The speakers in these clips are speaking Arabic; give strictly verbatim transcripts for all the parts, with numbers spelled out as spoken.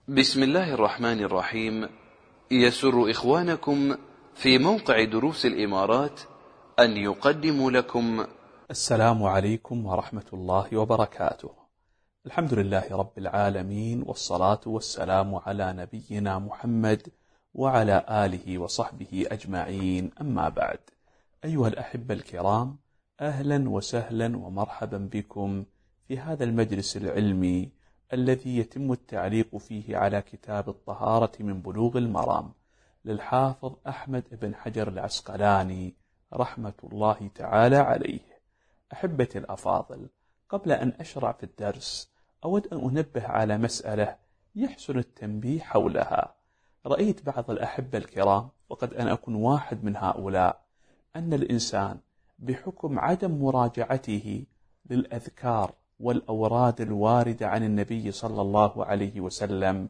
بسم الله الرحمن الرحيم. يسر إخوانكم في موقع دروس الإمارات أن يقدموا لكم السلام عليكم ورحمة الله وبركاته. الحمد لله رب العالمين، والصلاة والسلام على نبينا محمد وعلى آله وصحبه أجمعين، أما بعد. أيها الأحبة الكرام، أهلا وسهلا ومرحبا بكم في هذا المجلس العلمي الذي يتم التعليق فيه على كتاب الطهارة من بلوغ المرام للحافظ أحمد بن حجر العسقلاني رحمة الله تعالى عليه. أحبتي الأفاضل، قبل أن أشرع في الدرس أود أن أنبه على مسألة يحسن التنبيه حولها. رأيت بعض الأحبة الكرام، وقد أنا أكون واحد من هؤلاء، أن الإنسان بحكم عدم مراجعته للأذكار والأوراد الواردة عن النبي صلى الله عليه وسلم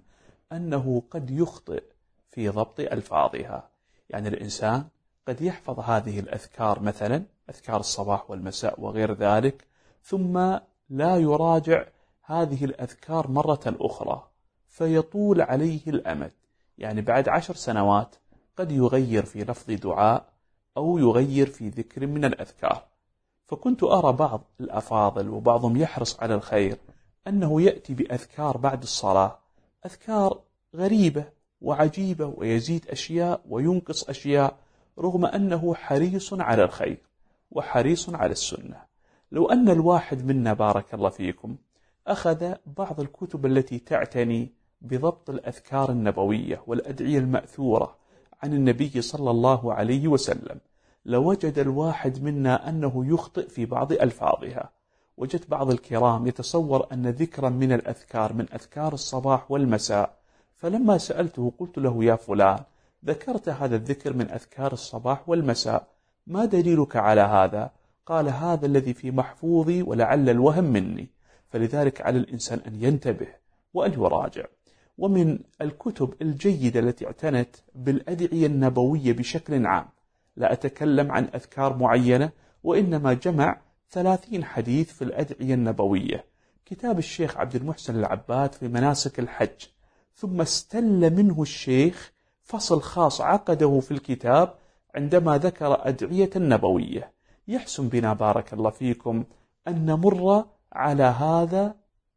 أنه قد يخطئ في ضبط ألفاظها. يعني الإنسان قد يحفظ هذه الأذكار، مثلا أذكار الصباح والمساء وغير ذلك، ثم لا يراجع هذه الأذكار مرة أخرى فيطول عليه الأمد. يعني بعد عشر سنوات قد يغير في لفظ دعاء أو يغير في ذكر من الأذكار. فكنت أرى بعض الأفاضل وبعضهم يحرص على الخير أنه يأتي بأذكار بعد الصلاة، أذكار غريبة وعجيبة، ويزيد أشياء وينقص أشياء، رغم أنه حريص على الخير وحريص على السنة. لو أن الواحد منا بارك الله فيكم أخذ بعض الكتب التي تعتني بضبط الأذكار النبوية والأدعية المأثورة عن النبي صلى الله عليه وسلم، لوجد الواحد منا أنه يخطئ في بعض ألفاظها. وجدت بعض الكرام يتصور أن ذكرا من الأذكار من أذكار الصباح والمساء، فلما سألته قلت له: يا فلان، ذكرت هذا الذكر من أذكار الصباح والمساء، ما دليلك على هذا؟ قال: هذا الذي في محفوظي ولعل الوهم مني. فلذلك على الإنسان أن ينتبه وأن يراجع. ومن الكتب الجيدة التي اعتنت بالأدعية النبوية بشكل عام، لا أتكلم عن أذكار معينة، وإنما جمع ثلاثين حديث في الأدعية النبوية، كتاب الشيخ عبد المحسن العباد في مناسك الحج، ثم استل منه الشيخ فصل خاص عقده في الكتاب عندما ذكر أدعية النبوية. يحسن بنا بارك الله فيكم أن نمر على هذا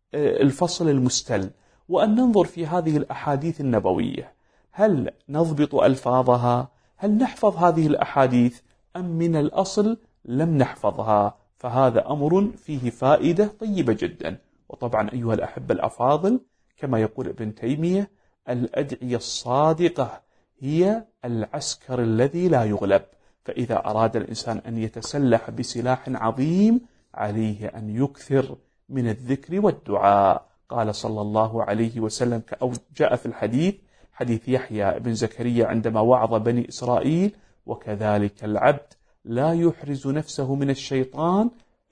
الفصل المستل، وأن ننظر في هذه الأحاديث النبوية، هل نضبط ألفاظها؟ هل نحفظ هذه الأحاديث أم من الأصل لم نحفظها؟ فهذا أمر فيه فائدة طيبة جدا. وطبعا أيها الأحبة الأفاضل، كما يقول ابن تيمية: الأدعية الصادقة هي العسكر الذي لا يغلب. فإذا أراد الإنسان أن يتسلح بسلاح عظيم عليه أن يكثر من الذكر والدعاء. قال صلى الله عليه وسلم، أو جاء في الحديث، حديث يحيى بن زكريا عندما وعظ بني إسرائيل: وكذلك العبد لا يحرز نفسه من الشيطان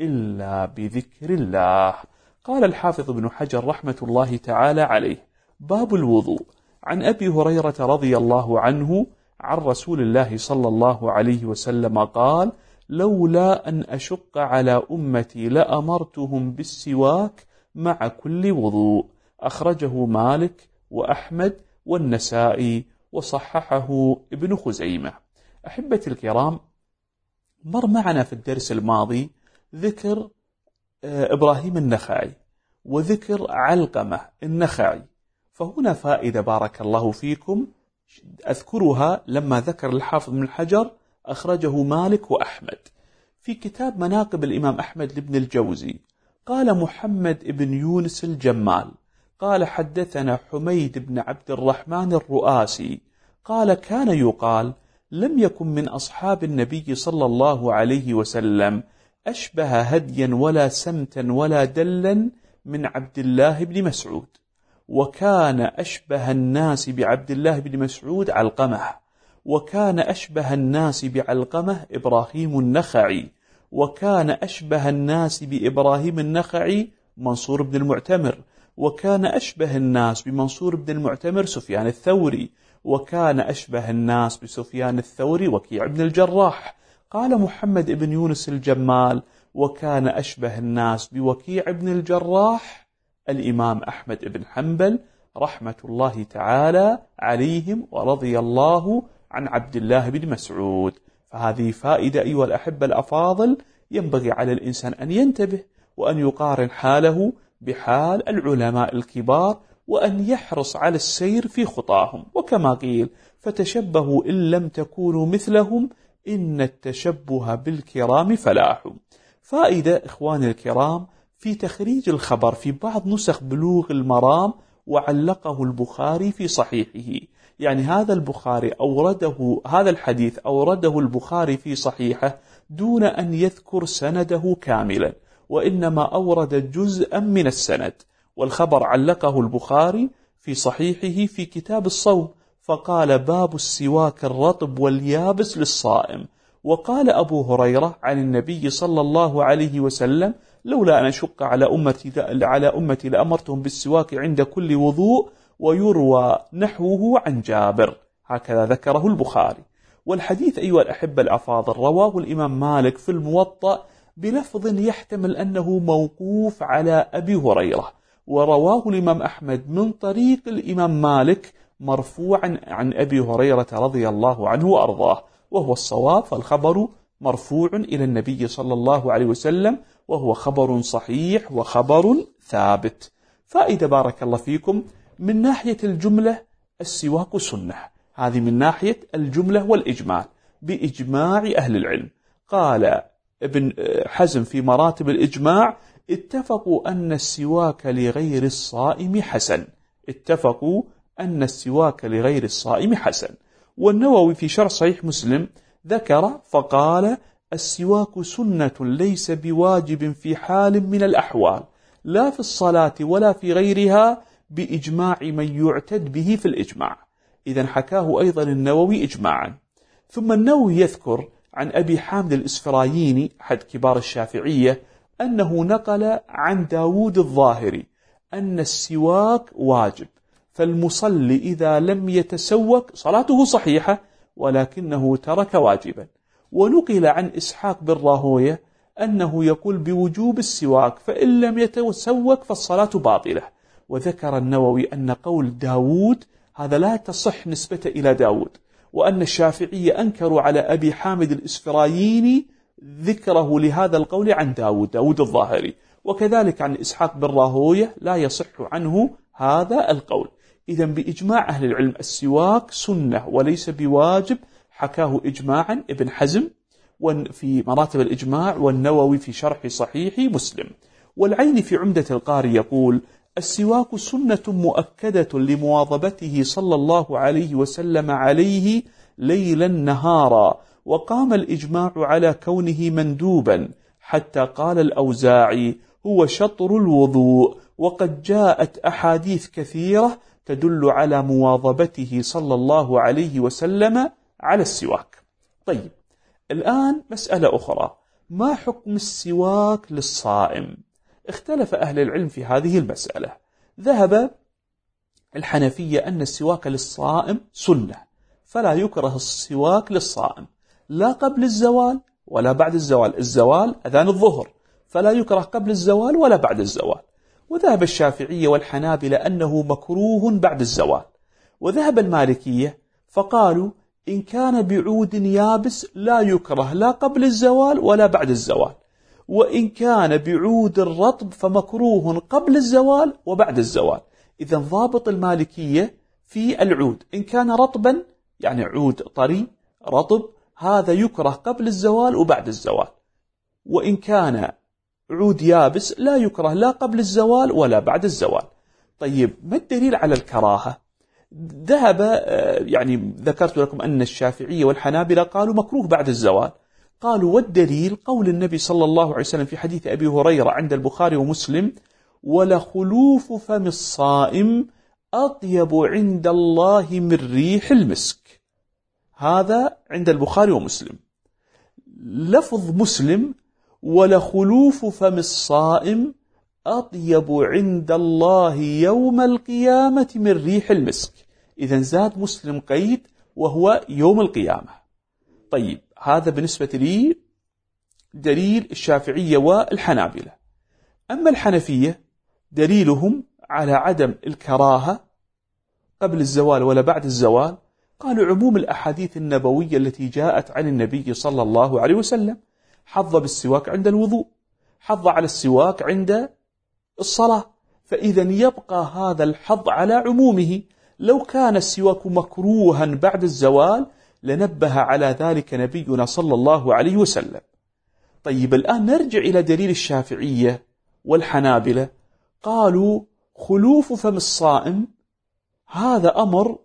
إلا بذكر الله. قال الحافظ ابن حجر رحمة الله تعالى عليه: باب الوضوء. عن أبي هريرة رضي الله عنه عن رسول الله صلى الله عليه وسلم قال: لولا أن أشق على أمتي لأمرتهم بالسواك مع كل وضوء. أخرجه مالك وأحمد والنسائي وصححه ابن خزيمة. أحبتي الكرام، مر معنا في الدرس الماضي ذكر إبراهيم النخعي وذكر علقمة النخعي، فهنا فائدة بارك الله فيكم أذكرها لما ذكر الحافظ بن الحجر أخرجه مالك وأحمد في كتاب مناقب الإمام أحمد لابن الجوزي. قال محمد بن يونس الجمال قال: حدثنا حميد بن عبد الرحمن الرؤاسي قال: كان يقال: لم يكن من أصحاب النبي صلى الله عليه وسلم أشبه هديا ولا سمتا ولا دلا من عبد الله بن مسعود، وكان أشبه الناس بعبد الله بن مسعود علقمة، وكان أشبه الناس بعلقمة إبراهيم النخعي، وكان أشبه الناس بإبراهيم النخعي منصور بن المعتمر، وكان أشبه الناس بمنصور بن المعتمر سفيان الثوري، وكان أشبه الناس بسفيان الثوري وكيع بن الجراح. قال محمد بن يونس الجمال: وكان أشبه الناس بوكيع بن الجراح الإمام أحمد بن حنبل رحمة الله تعالى عليهم ورضي الله عن عبد الله بن مسعود. فهذه فائدة أيها الأحبة الأفاضل، ينبغي على الإنسان أن ينتبه وأن يقارن حاله بحال العلماء الكبار، وأن يحرص على السير في خطاهم. وكما قيل: فتشبهوا إن لم تكونوا مثلهم إن التشبه بالكرام فلاح. فائدة إخواني الكرام في تخريج الخبر في بعض نسخ بلوغ المرام، وعلقه البخاري في صحيحه. يعني هذا البخاري أورده هذا الحديث أورده البخاري في صحيحه دون أن يذكر سنده كاملا، وإنما أورد جزءا من السند. والخبر علقه البخاري في صحيحه في كتاب الصوم، فقال: باب السواك الرطب واليابس للصائم. وقال أبو هريرة عن النبي صلى الله عليه وسلم: لولا أن أشق على أمتي على أمتي لأمرتهم بالسواك عند كل وضوء. ويروى نحوه عن جابر، هكذا ذكره البخاري. والحديث أيها الأحبة الأفاضل رواه الإمام مالك في الموطأ بلفظ يحتمل أنه موقوف على أبي هريرة، ورواه الإمام أحمد من طريق الإمام مالك مرفوعا عن أبي هريرة رضي الله عنه وأرضاه، وهو الصواب، فالخبر مرفوع إلى النبي صلى الله عليه وسلم، وهو خبر صحيح وخبر ثابت. فائدة بارك الله فيكم: من ناحية الجملة السواك سنة، هذه من ناحية الجملة والإجمال بإجماع أهل العلم. قال ابن حزم في مراتب الإجماع: اتفقوا أن السواك لغير الصائم حسن. اتفقوا أن السواك لغير الصائم حسن. والنووي في شرح صحيح مسلم ذكر فقال: السواك سنة ليس بواجب في حال من الأحوال، لا في الصلاة ولا في غيرها، بإجماع من يعتد به في الإجماع. إذن حكاه أيضا النووي إجماعا. ثم النووي يذكر عن أبي حامد الإسفرايني أحد كبار الشافعية أنه نقل عن داود الظاهري أن السواك واجب، فالمصلي إذا لم يتسوك صلاته صحيحة ولكنه ترك واجبا. ونقل عن إسحاق بن راهوية أنه يقول بوجوب السواك، فإن لم يتسوك فالصلاة باطلة. وذكر النووي أن قول داود هذا لا تصح نسبة إلى داود، وأن الشافعية أنكروا على أبي حامد الإسفرايني ذكره لهذا القول عن داود داود الظاهري، وكذلك عن إسحاق بن راهوية لا يصح عنه هذا القول. إذن بإجماع أهل العلم السواك سنة وليس بواجب، حكاه إجماعا ابن حزم في مراتب الإجماع، والنووي في شرح صحيح مسلم. والعين في عمدة القاري يقول: السواك سنة مؤكدة لمواظبته صلى الله عليه وسلم عليه ليلا نهارا، وقام الإجماع على كونه مندوبا، حتى قال الأوزاعي: هو شطر الوضوء. وقد جاءت أحاديث كثيرة تدل على مواظبته صلى الله عليه وسلم على السواك. طيب، الآن مسألة أخرى: ما حكم السواك للصائم؟ اختلف أهل العلم في هذه المسألة. ذهب الحنفية أن السواك للصائم سنة، فلا يكره السواك للصائم لا قبل الزوال ولا بعد الزوال. الزوال أذان الظهر، فلا يكره قبل الزوال ولا بعد الزوال. وذهب الشافعية والحنابلة أنه مكروه بعد الزوال. وذهب المالكية فقالوا إن كان بعود يابس لا يكره لا قبل الزوال ولا بعد الزوال، وإن كان بعود رطب فمكروه قبل الزوال وبعد الزوال. إذن ضابط المالكية في العود إن كان رطبا، يعني عود طري رطب، هذا يكره قبل الزوال وبعد الزوال. وإن كان عود يابس لا يكره لا قبل الزوال ولا بعد الزوال. طيب، ما الدليل على الكراهة؟ ذهب يعني ذكرت لكم أن الشافعية والحنابلة قالوا مكروه بعد الزوال. قالوا والدليل قول النبي صلى الله عليه وسلم في حديث أبي هريرة عند البخاري ومسلم: ولخلوف فم الصائم أطيب عند الله من ريح المسك. هذا عند البخاري ومسلم. لفظ مسلم: ولخلوف فم الصائم أطيب عند الله يوم القيامة من ريح المسك. إذن زاد مسلم قيد وهو يوم القيامة. طيب، هذا بالنسبة لي دليل الشافعية والحنابلة. أما الحنفية دليلهم على عدم الكراهة قبل الزوال ولا بعد الزوال؟ قالوا عموم الأحاديث النبوية التي جاءت عن النبي صلى الله عليه وسلم، حظ بالسواك عند الوضوء، حظ على السواك عند الصلاة، فإذا يبقى هذا الحظ على عمومه. لو كان السواك مكروها بعد الزوال لنبه على ذلك نبينا صلى الله عليه وسلم. طيب الآن نرجع إلى دليل الشافعية والحنابلة. قالوا خلوف فم الصائم هذا أمر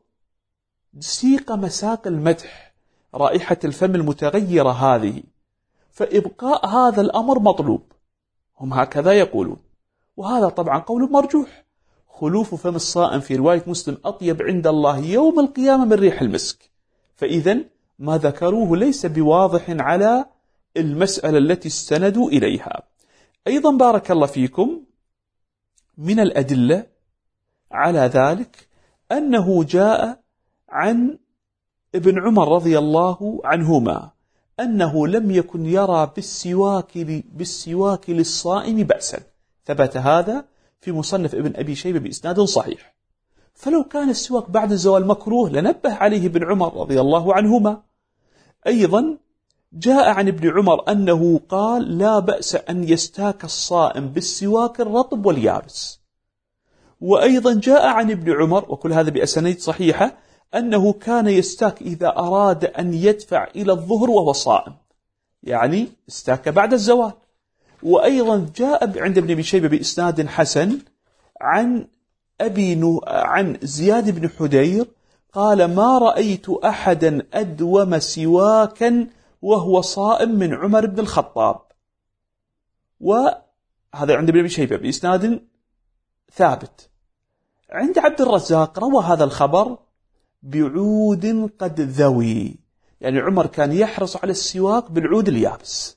سيق مساق المدح، رائحة الفم المتغيرة هذه، فإبقاء هذا الأمر مطلوب، هم هكذا يقولون، وهذا طبعا قول مرجوح. خلوف فم الصائم في رواية مسلم أطيب عند الله يوم القيامة من ريح المسك، فإذا ما ذكروه ليس بواضح على المسألة التي استندوا إليها. أيضا بارك الله فيكم من الأدلة على ذلك أنه جاء عن ابن عمر رضي الله عنهما أنه لم يكن يرى بالسواك, بالسواك للصائم بأسا، ثبت هذا في مصنف ابن أبي شيبة بإسناد صحيح. فلو كان السواك بعد الزوال مكروه لنبه عليه ابن عمر رضي الله عنهما. أيضا جاء عن ابن عمر أنه قال لا بأس أن يستاك الصائم بالسواك الرطب واليابس. وأيضا جاء عن ابن عمر، وكل هذا بأسانيد صحيحة، أنه كان يستاك إذا أراد أن يدفع إلى الظهر وهو صائم، يعني استاك بعد الزوال. وأيضا جاء عند ابن أبي شيبة بإسناد حسن عن أبي نو عن زياد بن حدير قال ما رأيت أحدا أدوم سواكا وهو صائم من عمر بن الخطاب. وهذا عند ابن أبي شيبة بإسناد ثابت. عند عبد الرزاق روى هذا الخبر بعود قد ذوي، يعني عمر كان يحرص على السواك بالعود اليابس.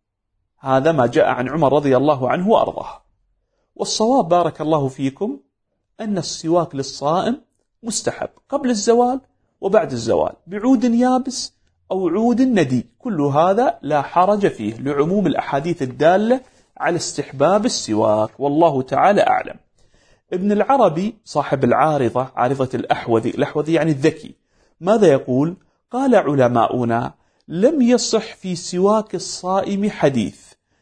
هذا ما جاء عن عمر رضي الله عنه وأرضاه. والصواب بارك الله فيكم أن السواك للصائم مستحب قبل الزوال وبعد الزوال بعود يابس أو عود ندي، كل هذا لا حرج فيه لعموم الأحاديث الدالة على استحباب السواك، والله تعالى أعلم. ابن العربي صاحب العارضة، عارضة الأحوذي، الأحوذي يعني الذكي، ماذا يقول؟ قال علماؤنا لم يصح في سواك الصائم حديث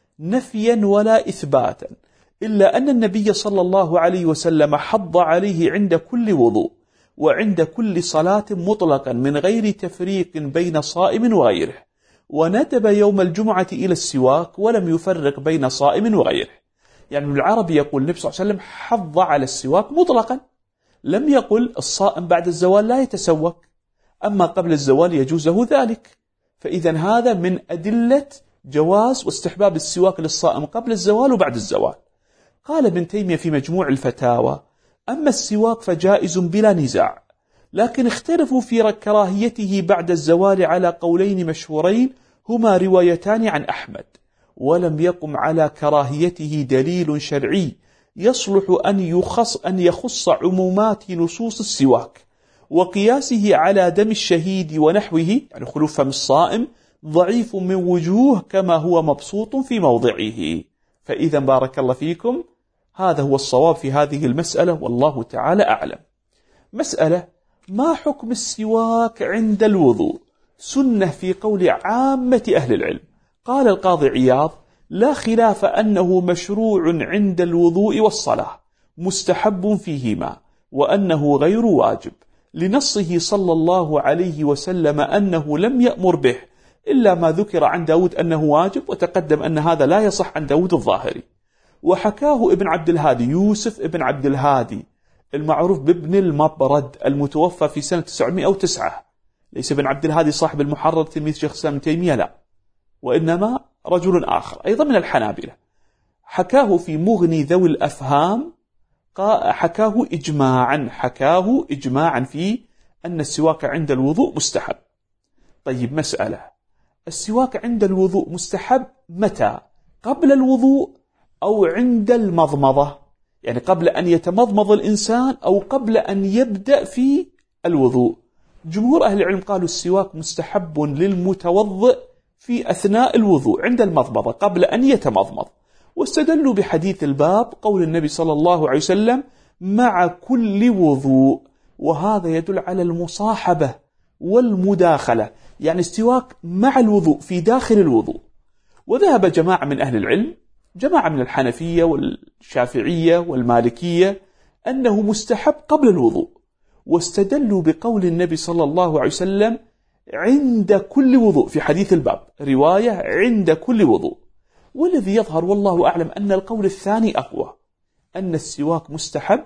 نفيا ولا إثباتا، إلا أن النبي صلى الله عليه وسلم حض عليه عند كل وضوء وعند كل صلاة مطلقا من غير تفريق بين صائم وغيره، وندب يوم الجمعة إلى السواك ولم يفرق بين صائم وغيره. يعني ابن العربي يقول النبي صلى الله عليه وسلم حض على السواك مطلقا، لم يقل الصائم بعد الزوال لا يتسوك، أما قبل الزوال يجوز له ذلك. فإذا هذا من أدلة جواز واستحباب السواك للصائم قبل الزوال وبعد الزوال. قال ابن تيمية في مجموع الفتاوى أما السواك فجائز بلا نزاع، لكن اختلفوا في كراهيته بعد الزوال على قولين مشهورين هما روايتان عن أحمد، ولم يقم على كراهيته دليل شرعي يصلح أن يخص, أن يخص عمومات نصوص السواك، وقياسه على دم الشهيد ونحوه يعني خلوف فم الصائم ضعيف من وجوه كما هو مبسوط في موضعه. فإذا بارك الله فيكم هذا هو الصواب في هذه المسألة، والله تعالى أعلم. مسألة ما حكم السواك عند الوضوء؟ سنة في قول عامة أهل العلم. قال القاضي عياض لا خلاف أنه مشروع عند الوضوء والصلاة مستحب فيهما، وأنه غير واجب لنصه صلى الله عليه وسلم أنه لم يأمر به إلا ما ذكر عن داود أنه واجب، وتقدم أن هذا لا يصح عن داود الظاهري. وحكاه ابن عبد الهادي يوسف ابن عبد الهادي المعروف بابن المبرد المتوفى في سنة تسعمائة وتسعة، ليس ابن عبد الهادي صاحب المحرر تلميذ شيخ الإسلام ابن تيمية، لا، وإنما رجل آخر أيضا من الحنابلة، حكاه في مغني ذوي الأفهام، حكاه إجماعا حكاه إجماعا في أن السواك عند الوضوء مستحب. طيب مسألة، السواك عند الوضوء مستحب متى؟ قبل الوضوء أو عند المضمضة؟ يعني قبل أن يتمضمض الإنسان أو قبل أن يبدأ في الوضوء؟ جمهور أهل العلم قالوا السواك مستحب للمتوضئ في أثناء الوضوء عند المضمضة قبل أن يتمضمض، واستدلوا بحديث الباب قول النبي صلى الله عليه وسلم مع كل وضوء، وهذا يدل على المصاحبة والمداخلة، يعني استواك مع الوضوء في داخل الوضوء. وذهب جماعة من أهل العلم، جماعة من الحنفية والشافعية والمالكية، أنه مستحب قبل الوضوء، واستدلوا بقول النبي صلى الله عليه وسلم عند كل وضوء في حديث الباب، رواية عند كل وضوء. والذي يظهر والله أعلم أن القول الثاني أقوى، أن السواك مستحب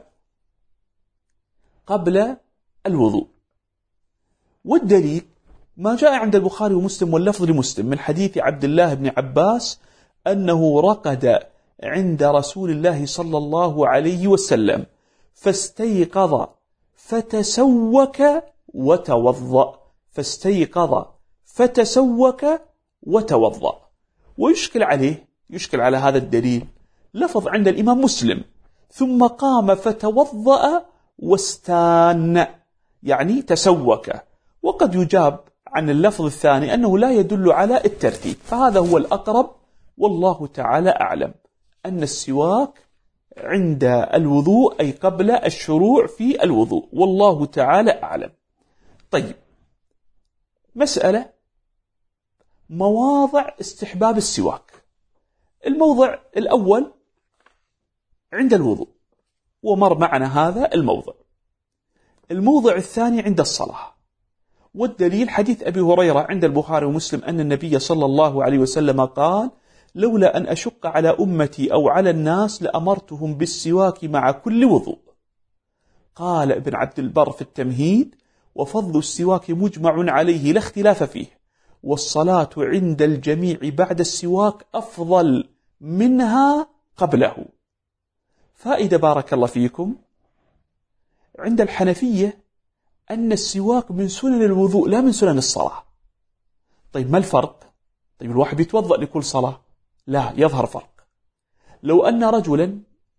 قبل الوضوء. والدليل ما جاء عند البخاري ومسلم واللفظ لمسلم من حديث عبد الله بن عباس أنه رقد عند رسول الله صلى الله عليه وسلم فاستيقظ فتسوك وتوضأ، فاستيقظ فتسوك وتوضأ. ويشكل عليه، يشكل على هذا الدليل لفظ عند الإمام مسلم ثم قام فتوضأ واستان، يعني تسوك. وقد يجاب عن اللفظ الثاني أنه لا يدل على الترتيب، فهذا هو الأقرب والله تعالى أعلم، أن السواك عند الوضوء أي قبل الشروع في الوضوء، والله تعالى أعلم. طيب، مسألة مواضع استحباب السواك. الموضع الأول عند الوضوء ومر معنا هذا الموضع. الموضع الثاني عند الصلاة، والدليل حديث أبي هريرة عند البخاري ومسلم أن النبي صلى الله عليه وسلم قال لولا أن أشق على أمتي أو على الناس لأمرتهم بالسواك مع كل وضوء. قال ابن عبد البر في التمهيد وفضل السواك مجمع عليه لا اختلاف فيه، والصلاة عند الجميع بعد السواك أفضل منها قبله. فائدة بارك الله فيكم، عند الحنفية أن السواك من سنن الوضوء لا من سنن الصلاة. طيب ما الفرق؟ طيب الواحد يتوضأ لكل صلاة؟ لا، يظهر فرق. لو أن رجلا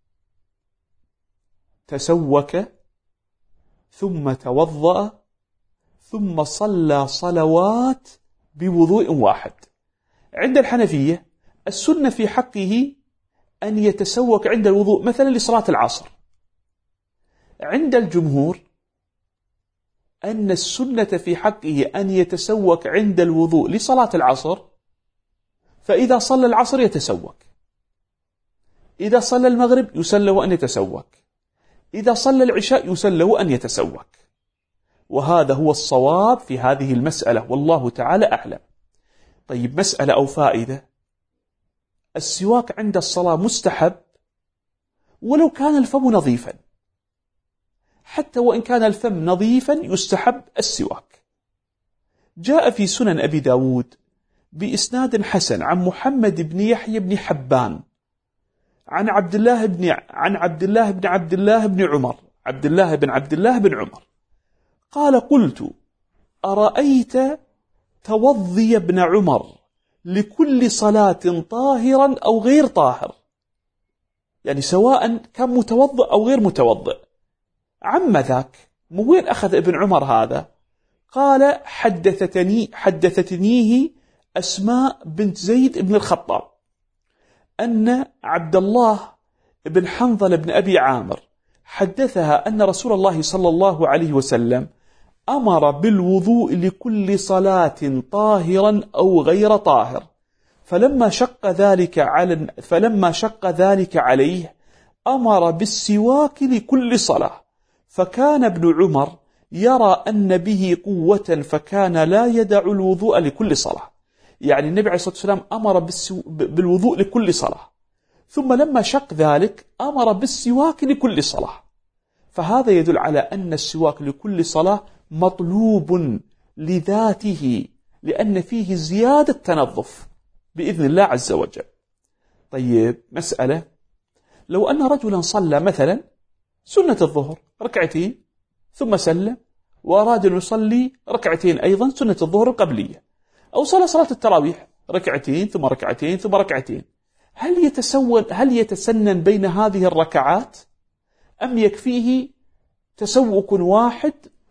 تسوك ثم توضأ ثم صلى صلوات بوضوء واحد، عند الحنفية السنة في حقه أن يتسوك عند الوضوء مثلا لصلاة العصر. عند الجمهور أن السنة في حقه أن يتسوك عند الوضوء لصلاة العصر، فإذا صلى العصر يتسوك، إذا صلى المغرب يسن له أن يتسوك، إذا صلى العشاء يسن له أن يتسوك. وهذا هو الصواب في هذه المسألة والله تعالى أعلم. طيب، مسألة أو فائدة، السواك عند الصلاة مستحب ولو كان الفم نظيفا، حتى وإن كان الفم نظيفا يستحب السواك. جاء في سنن أبي داود بإسناد حسن عن محمد بن يحيى بن حبان عن عبد الله بن عن عبد الله بن عبد الله بن عمر عبد الله بن عبد الله بن عمر قال قلت أرأيت توضي ابن عمر لكل صلاة طاهرا أو غير طاهر، يعني سواء كان متوضئ أو غير متوضئ، عم ذاك من وين أخذ ابن عمر هذا؟ قال حدثتني حدثتنيه أسماء بنت زيد بن الخطاب أن عبد الله بن حنظل بن أبي عامر حدثها أن رسول الله صلى الله عليه وسلم أمر بالوضوء لكل صلاة طاهرا أو غير طاهر، فلما شق ذلك على فلما شق ذلك عليه أمر بالسواك لكل صلاة، فكان ابن عمر يرى أن به قوة فكان لا يدع الوضوء لكل صلاة. يعني النبي عليه الصلاة والسلام أمر بالوضوء لكل صلاة، ثم لما شق ذلك أمر بالسواك لكل صلاة. فهذا يدل على أن السواك لكل صلاة مطلوب لذاته، لأن فيه زيادة تنظف بإذن الله عز وجل. طيب، مسألة، لو أن رجلا صلى مثلا سنة الظهر ركعتين ثم سلم وأراد أن يصلي ركعتين أيضا سنة الظهر القبلية، أو صلى صلاة التراويح ركعتين ثم ركعتين ثم ركعتين، هل يتسون هل يتسنن بين هذه الركعات أم يكفيه تسوق واحد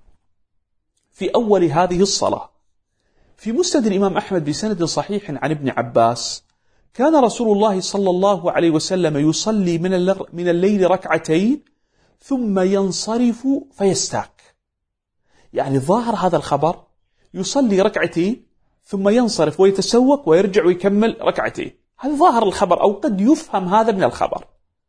في أول هذه الصلاة؟ في مسند الإمام أحمد بسند صحيح عن ابن عباس كان رسول الله صلى الله عليه وسلم يصلي من من الليل ركعتين ثم ينصرف فيستاك، يعني ظاهر هذا الخبر يصلي ركعتين ثم ينصرف ويتسوق ويرجع ويكمل ركعتين، هذا ظاهر الخبر، أو قد يفهم هذا من الخبر.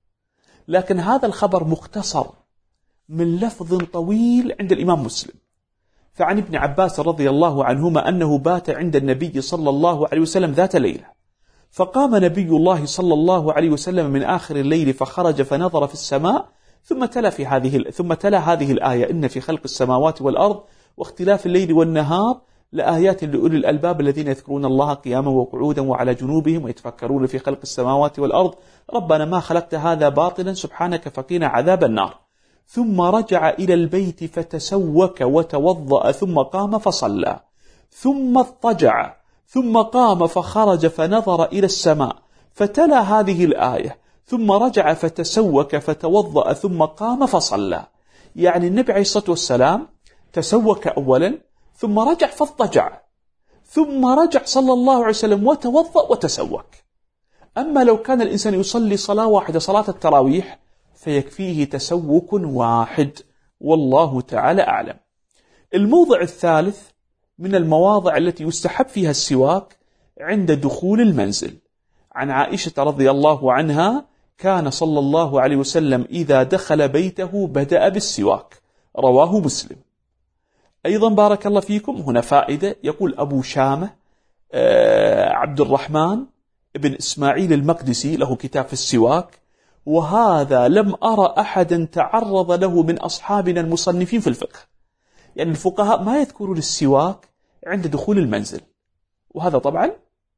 لكن هذا الخبر مختصر من لفظ طويل عند الإمام مسلم. فعن ابن عباس رضي الله عنهما أنه بات عند النبي صلى الله عليه وسلم ذات ليلة، فقام نبي الله صلى الله عليه وسلم من آخر الليل فخرج فنظر في السماء ثم تلا في هذه ثم تلا هذه الآية: إن في خلق السماوات والأرض واختلاف الليل والنهار لآيات لأولي الألباب الذين يذكرون الله قياما وقعودا وعلى جنوبهم ويتفكرون في خلق السماوات والأرض ربنا ما خلقت هذا باطلا سبحانك فقنا عذاب النار. ثم رجع إلى البيت فتسوك وتوضأ ثم قام فصلى، ثم اضطجع، ثم قام فخرج فنظر إلى السماء فتلا هذه الآية، ثم رجع فتسوك فتوضأ ثم قام فصلى. يعني النبي عليه الصلاة والسلام تسوك أولا ثم رجع فاضطجع، ثم رجع صلى الله عليه وسلم وتوضأ وتسوك. أما لو كان الإنسان يصلي صلاة واحدة صلاة التراويح فيكفيه تسوك واحد، والله تعالى أعلم. الموضع الثالث من المواضع التي يستحب فيها السواك عند دخول المنزل. عن عائشة رضي الله عنها كان صلى الله عليه وسلم إذا دخل بيته بدأ بالسواك، رواه مسلم. أيضا بارك الله فيكم هنا فائدة، يقول أبو شامة آه عبد الرحمن ابن إسماعيل المقدسي له كتاب في السواك: وهذا لم أرى أحدا تعرض له من أصحابنا المصنفين في الفقه. يعني الفقهاء ما يذكرون السواك عند دخول المنزل، وهذا طبعا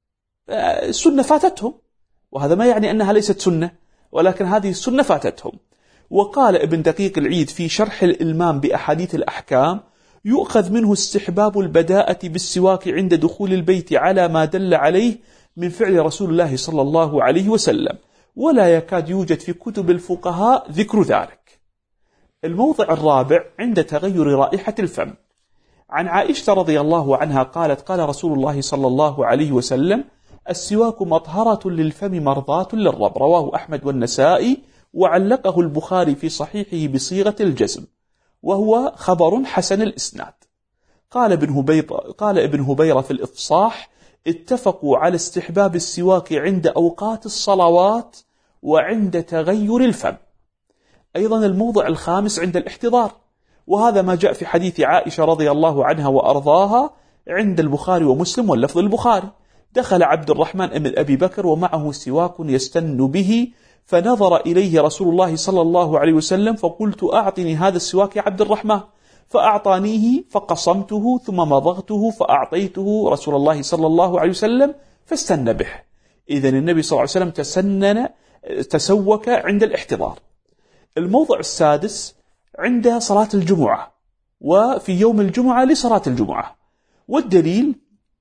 السنة فاتتهم، وهذا ما يعني أنها ليست سنة، ولكن هذه السنة فاتتهم. وقال ابن دقيق العيد في شرح الإلمام بأحاديث الأحكام: يؤخذ منه استحباب البداءة بالسواك عند دخول البيت على ما دل عليه من فعل رسول الله صلى الله عليه وسلم، ولا يكاد يوجد في كتب الفقهاء ذكر ذلك. الموضع الرابع عند تغير رائحة الفم. عن عائشة رضي الله عنها قالت: قال رسول الله صلى الله عليه وسلم: السواك مطهرة للفم مرضاة للرب، رواه أحمد والنسائي، وعلقه البخاري في صحيحه بصيغة الجزم، وهو خبر حسن الإسناد. قال ابن هبيرة قال ابن هبيرة في الإفصاح: اتفقوا على استحباب السواك عند أوقات الصلوات وعند تغير الفم. أيضا الموضع الخامس عند الاحتضار، وهذا ما جاء في حديث عائشة رضي الله عنها وأرضاها عند البخاري ومسلم واللفظ البخاري: دخل عبد الرحمن بن أبي بكر ومعه سواك يستن به، فنظر إليه رسول الله صلى الله عليه وسلم فقلت: أعطني هذا السواك يا عبد الرحمن، فأعطانيه فقصمته ثم مضغته فأعطيته رسول الله صلى الله عليه وسلم فاستن به. إذن النبي صلى الله عليه وسلم تسنن تسوك عند الاحتضار. الموضع السادس عند صلاة الجمعة، وفي يوم الجمعة لصلاة الجمعة. والدليل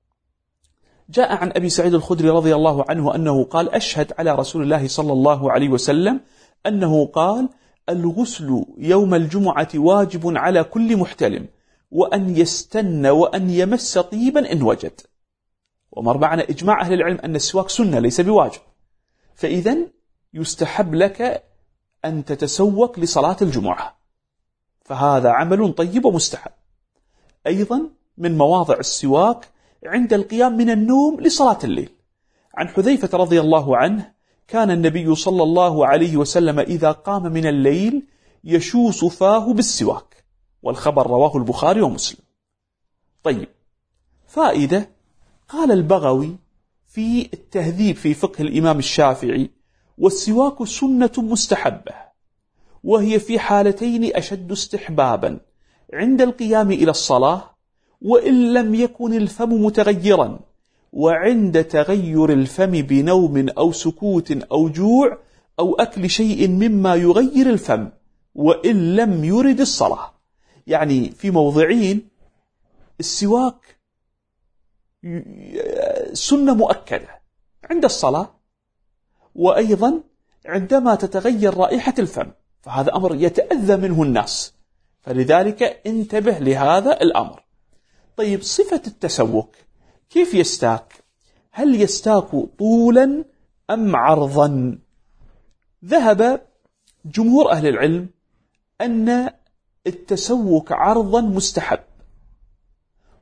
جاء عن أبي سعيد الخدري رضي الله عنه أنه قال: أشهد على رسول الله صلى الله عليه وسلم أنه قال: الغسل يوم الجمعة واجب على كل محتلم، وأن يستن وأن يمس طيبا إن وجد. ومر معنا إجماع أهل العلم أن السواك سنة ليس بواجب، فإذن يستحب لك أن تتسوك لصلاة الجمعة، فهذا عمل طيب ومستحب. أيضا من مواضع السواك عند القيام من النوم لصلاة الليل. عن حذيفة رضي الله عنه: كان النبي صلى الله عليه وسلم إذا قام من الليل يشوص فاه بالسواك، والخبر رواه البخاري ومسلم. طيب، فائدة. قال البغوي في التهذيب في فقه الإمام الشافعي: والسواك سنة مستحبة، وهي في حالتين أشد استحبابا: عند القيام إلى الصلاة وإن لم يكن الفم متغيرا، وعند تغير الفم بنوم أو سكوت أو جوع أو أكل شيء مما يغير الفم وإن لم يرد الصلاة. يعني في موضعين السواك سنة مؤكدة: عند الصلاة، وأيضا عندما تتغير رائحة الفم، فهذا أمر يتأذى منه الناس، فلذلك انتبه لهذا الأمر. طيب، صفة التسوك كيف يستاك؟ هل يستاك طولا أم عرضا؟ ذهب جمهور أهل العلم أن التسوك عرضا مستحب،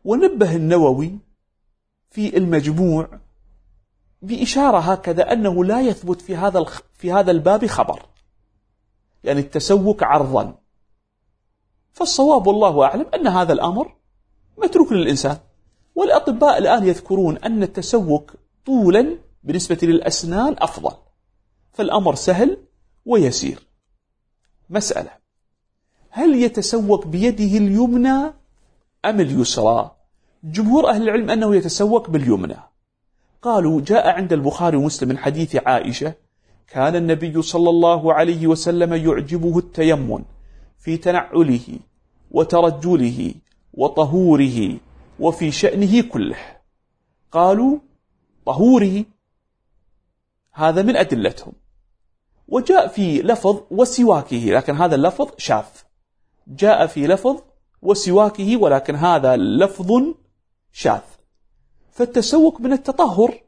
ونبه النووي في المجموع بإشارة هكذا أنه لا يثبت في هذا في هذا الباب خبر، يعني التسوك عرضا. فالصواب والله أعلم أن هذا الأمر متروك للإنسان. والأطباء الآن يذكرون أن التسوك طولا بالنسبة للأسنان أفضل، فالأمر سهل ويسير. مسألة: هل يتسوك بيده اليمنى أم اليسرى؟ جمهور أهل العلم أنه يتسوك باليمنى. قالوا: جاء عند البخاري ومسلم من حديث عائشة: كان النبي صلى الله عليه وسلم يعجبه التيمم في تنعله وترجله وطهوره وفي شأنه كله. قالوا: طهوره هذا من أدلتهم. وجاء في لفظ وسواكه، لكن هذا اللفظ شاذ. جاء في لفظ وسواكه ولكن هذا لفظ شاذ. فالتسوك من التطهر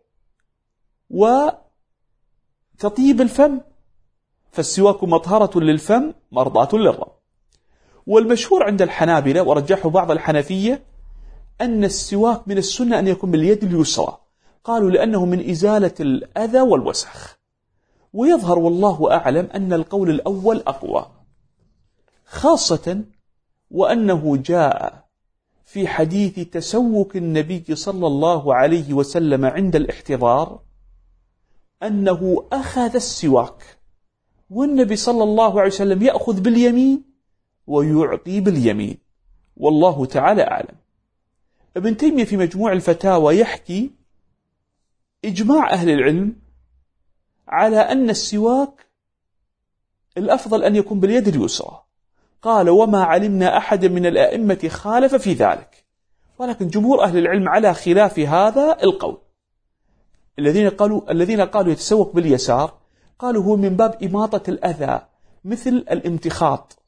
وتطيب الفم، فالسواك مطهرة للفم مرضاة للرب. والمشهور عند الحنابلة ورجحه بعض الحنفية أن السواك من السنة أن يكون باليد اليسرى، قالوا لأنه من إزالة الأذى والوسخ. ويظهر والله أعلم أن القول الأول أقوى، خاصة وأنه جاء في حديث تسوك النبي صلى الله عليه وسلم عند الاحتضار أنه أخذ السواك، والنبي صلى الله عليه وسلم يأخذ باليمين ويعطي باليمين، والله تعالى أعلم. ابن تيمية في مجموع الفتاوى يحكي إجماع أهل العلم على أن السواك الأفضل أن يكون باليد اليسرى. قال: وما علمنا أحد من الأئمة خالف في ذلك. ولكن جمهور أهل العلم على خلاف هذا القول. الذين قالوا الذين قالوا يتسوك باليسار قالوا هو من باب إماطة الأذى مثل الامتخاط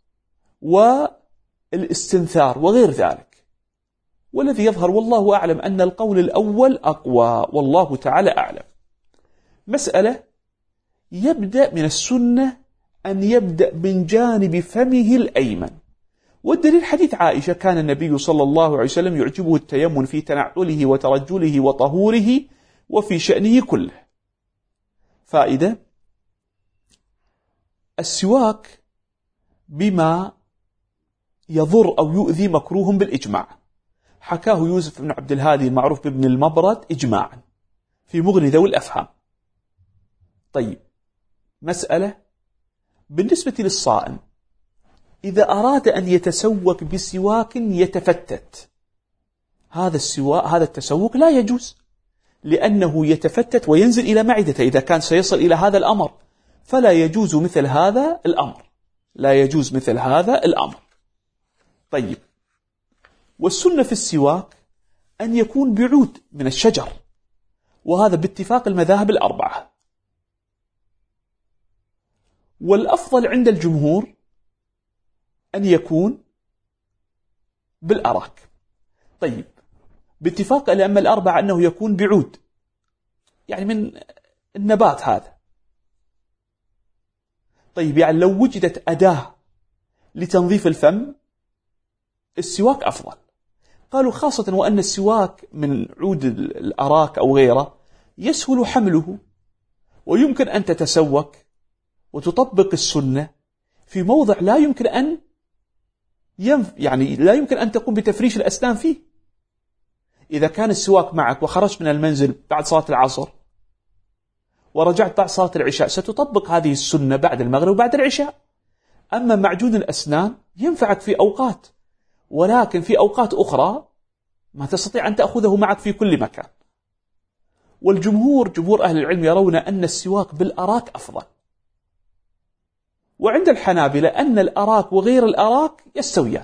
والاستنثار وغير ذلك. والذي يظهر والله أعلم أن القول الأول أقوى، والله تعالى أعلم. مسألة: يبدأ من السنة أن يبدأ من جانب فمه الأيمن، والدليل حديث عائشة: كان النبي صلى الله عليه وسلم يعجبه التيمم في تنعله وترجله وطهوره وفي شأنه كله. فائدة: السواك بما يضر أو يؤذي مكروه بالإجماع، حكاه يوسف بن عبد الهادي المعروف بابن المبرد إجماعا في مغني ذوي الأفهام. طيب، مسألة: بالنسبة للصائم إذا أراد أن يتسوك بسواك يتفتت، هذا السواك هذا التسوك لا يجوز، لأنه يتفتت وينزل إلى معدته إذا كان سيصل إلى هذا الأمر، فلا يجوز مثل هذا الأمر، لا يجوز مثل هذا الأمر. طيب، والسنة في السواك أن يكون بعود من الشجر، وهذا باتفاق المذاهب الأربعة. والأفضل عند الجمهور أن يكون بالأراك. طيب، باتفاق الأئمة الأربعة أنه يكون بعود، يعني من النبات هذا. طيب، يعني لو وجدت أداة لتنظيف الفم السواك أفضل. قالوا خاصة وأن السواك من عود الأراك أو غيره يسهل حمله، ويمكن أن تتسوك وتطبق السنة في موضع لا يمكن أن ينف يعني لا يمكن أن تقوم بتفريش الأسنان فيه. إذا كان السواك معك وخرجت من المنزل بعد صلاة العصر ورجعت بعد صلاة العشاء، ستطبق هذه السنة بعد المغرب وبعد العشاء. أما معجون الأسنان ينفعك في أوقات، ولكن في أوقات أخرى ما تستطيع أن تأخذه معك في كل مكان. والجمهور جمهور أهل العلم يرون أن السواك بالأراك أفضل. وعند الحنابلة أن الأراك وغير الأراك يستويان.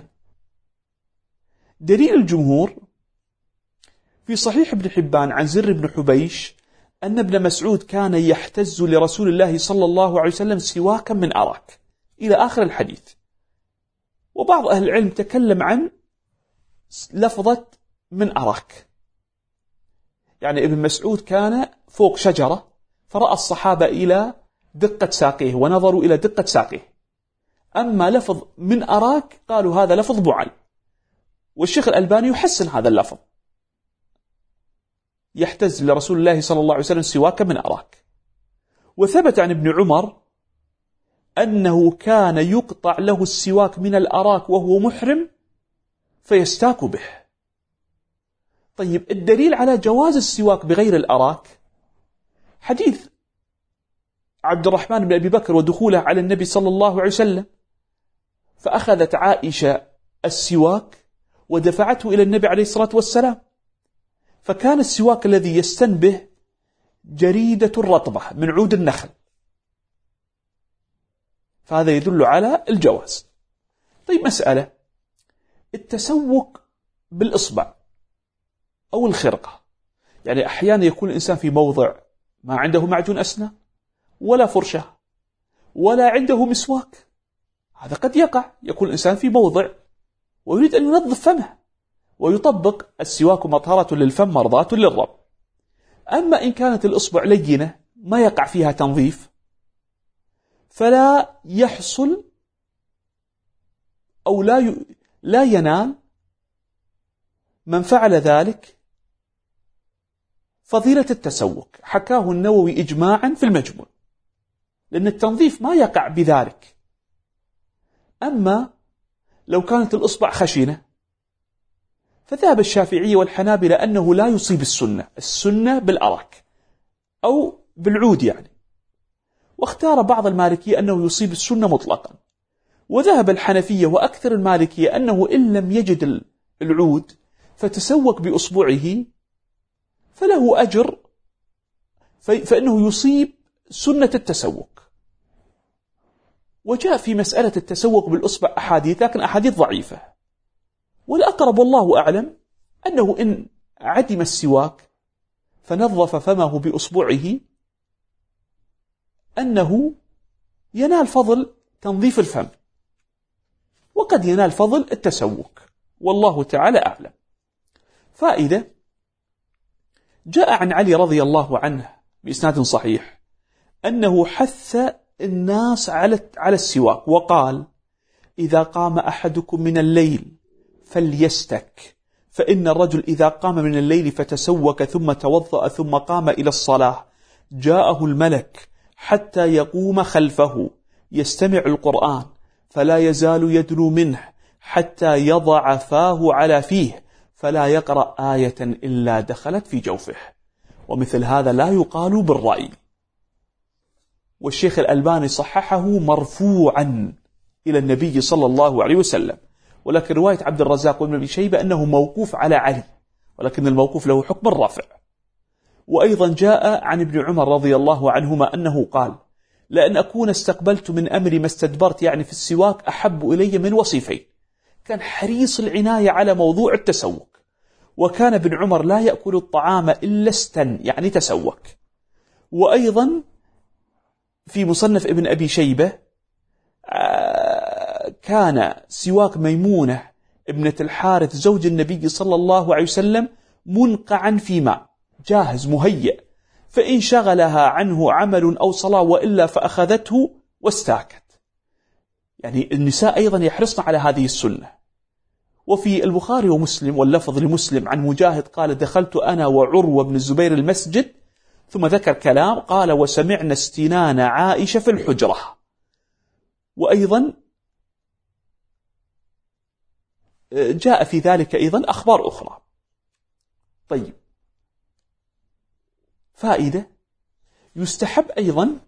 دليل الجمهور في صحيح ابن حبان عن زر بن حبيش أن ابن مسعود كان يحتز لرسول الله صلى الله عليه وسلم سواكا من أراك إلى آخر الحديث. وبعض أهل العلم تكلم عن لفظة من أراك، يعني ابن مسعود كان فوق شجرة فرأى الصحابة إلى دقة ساقيه ونظروا إلى دقة ساقيه. أما لفظ من أراك قالوا هذا لفظ بعل، والشيخ الألباني يحسن هذا اللفظ، يحتز لرسول الله صلى الله عليه وسلم سواك من أراك. وثبت عن ابن عمر أنه كان يقطع له السواك من الأراك وهو محرم فيستاك به. طيب، الدليل على جواز السواك بغير الأراك حديث عبد الرحمن بن أبي بكر ودخوله على النبي صلى الله عليه وسلم، فأخذت عائشة السواك ودفعته إلى النبي عليه الصلاة والسلام، فكان السواك الذي يستن به جريدة رطبة من عود النخل، فهذا يدل على الجواز. طيب، مسألة التسوق بالإصبع أو الخرقة، يعني أحيانا يكون الإنسان في موضع ما عنده معجون أسنان ولا فرشة ولا عنده مسواك، هذا قد يقع. يكون الإنسان في موضع ويريد أن ينظف فمه ويطبق السواك مطهرة للفم مرضاة للرب. أما إن كانت الإصبع لينة ما يقع فيها تنظيف فلا يحصل أو لا ي... لا ينال من فعل ذلك فضيلة التسوك. حكاه النووي إجماعا في المجموع، لأن التنظيف ما يقع بذلك. أما لو كانت الإصبع خشنة فذهب الشافعية والحنابلة أنه لا يصيب السنة، السنة بالأراك أو بالعود يعني، واختار بعض المالكية أنه يصيب السنة مطلقا، وذهب الحنفية وأكثر المالكية أنه إن لم يجد العود فتسوك بأصبعه فله أجر، فإنه يصيب سنة التسوك. وجاء في مسألة التسوك بالأصبع أحاديث، لكن أحاديث ضعيفة، والأقرب والله أعلم أنه إن عدم السواك فنظف فمه بأصبعه أنه ينال فضل تنظيف الفم وقد ينال فضل التسوك، والله تعالى أعلم. فائدة: جاء عن علي رضي الله عنه بإسناد صحيح أنه حث الناس على على السواك وقال: إذا قام أحدكم من الليل فليستك، فإن الرجل إذا قام من الليل فتسوك ثم توضأ ثم قام إلى الصلاة جاءه الملك حتى يقوم خلفه يستمع القرآن فلا يزال يدنو منه حتى يضع فاه على فيه فلا يقرأ آية إلا دخلت في جوفه. ومثل هذا لا يقال بالرأي. والشيخ الألباني صححه مرفوعا إلى النبي صلى الله عليه وسلم، ولكن رواية عبد الرزاق وابن أبي شيبة أنه موقوف على علي، ولكن الموقوف له حكم الرفع. وأيضا جاء عن ابن عمر رضي الله عنهما أنه قال: لأن أكون استقبلت من أمري ما استدبرت، يعني في السواك، أحب إلي من وصيفين. كان حريص العناية على موضوع التسوك. وكان ابن عمر لا يأكل الطعام إلا استن، يعني تسوك. وأيضا في مصنف ابن أبي شيبة كان سواك ميمونة ابنة الحارث زوج النبي صلى الله عليه وسلم منقعا في ماء جاهز مهيئ، فإن شغلها عنه عمل أو صلاة وإلا فأخذته واستاكت. يعني النساء أيضا يحرصن على هذه السنة. وفي البخاري ومسلم واللفظ لمسلم عن مجاهد قال: دخلت أنا وعروة بن الزبير المسجد، ثم ذكر كلام قال: وسمعنا استنان عائشة في الحجرة. وأيضا جاء في ذلك أيضا أخبار أخرى. طيب، فائدة: يستحب أيضا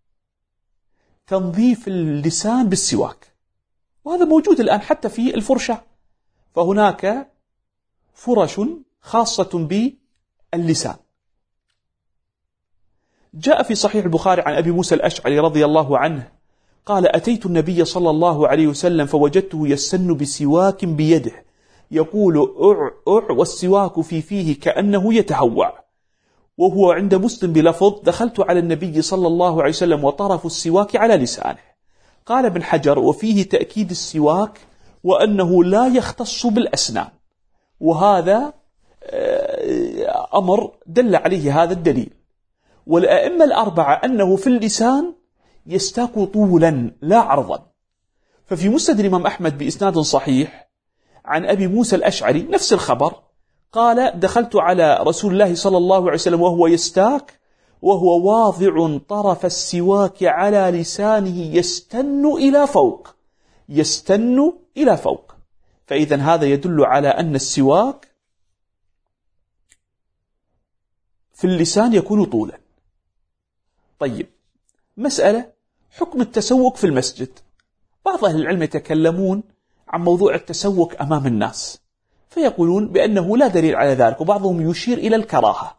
تنظيف اللسان بالسواك، وهذا موجود الآن حتى في الفرشة، فهناك فرش خاصة باللسان. جاء في صحيح البخاري عن أبي موسى الأشعري رضي الله عنه قال: أتيت النبي صلى الله عليه وسلم فوجدته يستن بسواك بيده يقول أع أع والسواك في فيه كأنه يتهوع. وهو عند مسلم بلفظ: دخلت على النبي صلى الله عليه وسلم وطرف السواك على لسانه. قال ابن حجر: وفيه تأكيد السواك وأنه لا يختص بالأسنان، وهذا أمر دل عليه هذا الدليل. والأئمة الأربعة أنه في اللسان يستاك طولا لا عرضا. ففي مسند الإمام أحمد بإسناد صحيح عن أبي موسى الأشعري نفس الخبر، قال دخلت على رسول الله صلى الله عليه وسلم وهو يستاك وهو واضع طرف السواك على لسانه يستن إلى فوق، يستن إلى فوق. فإذا هذا يدل على أن السواك في اللسان يكون طولا. طيب، مسألة حكم التسوك في المسجد. بعض أهل العلم يتكلمون عن موضوع التسوك أمام الناس، فيقولون بأنه لا دليل على ذلك، وبعضهم يشير إلى الكراهة،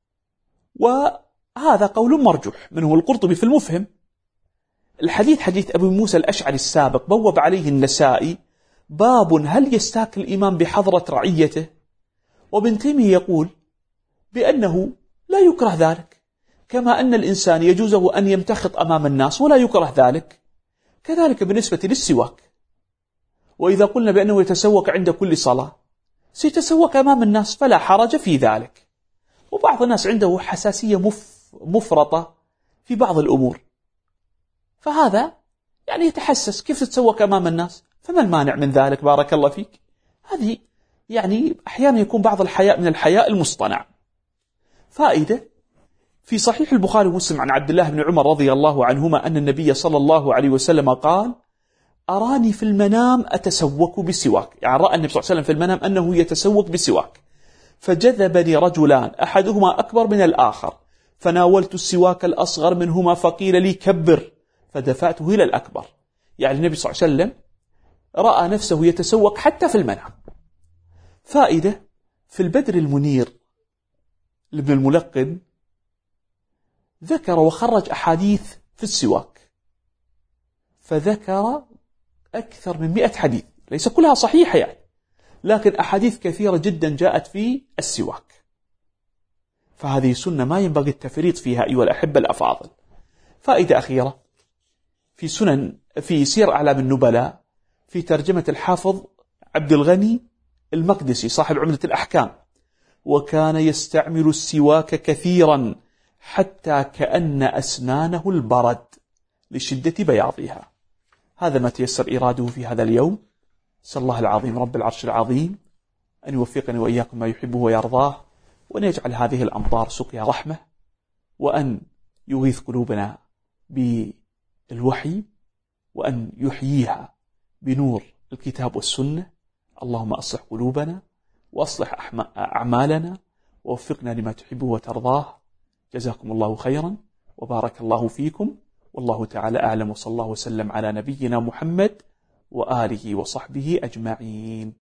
وهذا قول مرجح، منه القرطبي في المفهم. الحديث حديث أبي موسى الأشعري السابق بوب عليه النسائي باب هل يستاك الإمام بحضرة رعيته، وابن تيمية يقول بأنه لا يكره ذلك، كما أن الإنسان يجوزه أن يمتخط أمام الناس ولا يكره ذلك، كذلك بالنسبة للسواك. وإذا قلنا بأنه يتسوك عند كل صلاة سيتسوك أمام الناس فلا حرج في ذلك. وبعض الناس عنده حساسية مف مفرطة في بعض الأمور، فهذا يعني يتحسس كيف تتسوك أمام الناس، فما المانع من ذلك؟ بارك الله فيك. هذه يعني أحيانا يكون بعض الحياء من الحياء المصطنع. فائدة في صحيح البخاري ومسلم عن عبد الله بن عمر رضي الله عنهما أن النبي صلى الله عليه وسلم قال أراني في المنام أتسوك بسواك، يعني رأى النبي صلى الله عليه وسلم في المنام أنه يتسوك بسواك، فجذبني رجلان أحدهما أكبر من الآخر، فناولت السواك الأصغر منهما فقيل لي كبر، فدفعته إلى الأكبر. يعني النبي صلى الله عليه وسلم رأى نفسه يتسوك حتى في المنام. فائدة في البدر المنير لابن الملقن ذكر وخرج أحاديث في السواك، فذكر أكثر من مئة حديث، ليس كلها صحيحة يعني، لكن أحاديث كثيرة جدا جاءت في السواك، فهذه سنة ما ينبغي التفريط فيها أيها الأحبة الأفاضل. فائدة أخيرة في سنن في سير أعلام النبلاء في ترجمة الحافظ عبد الغني المقدسي صاحب عمدة الأحكام، وكان يستعمل السواك كثيرا حتى كأن أسنانه البرد لشدة بياضها. هذا ما تيسر إراده في هذا اليوم. أسأل الله العظيم رب العرش العظيم أن يوفقني وإياكم ما يحبه ويرضاه، وأن يجعل هذه الأمطار سقيا رحمة، وأن يغيث قلوبنا بالوحي، وأن يحييها بنور الكتاب والسنة. اللهم أصلح قلوبنا وأصلح أعمالنا ووفقنا لما تحبه وترضاه. جزاكم الله خيرا وبارك الله فيكم، والله تعالى أعلم، وصلى الله وسلم على نبينا محمد وآله وصحبه أجمعين.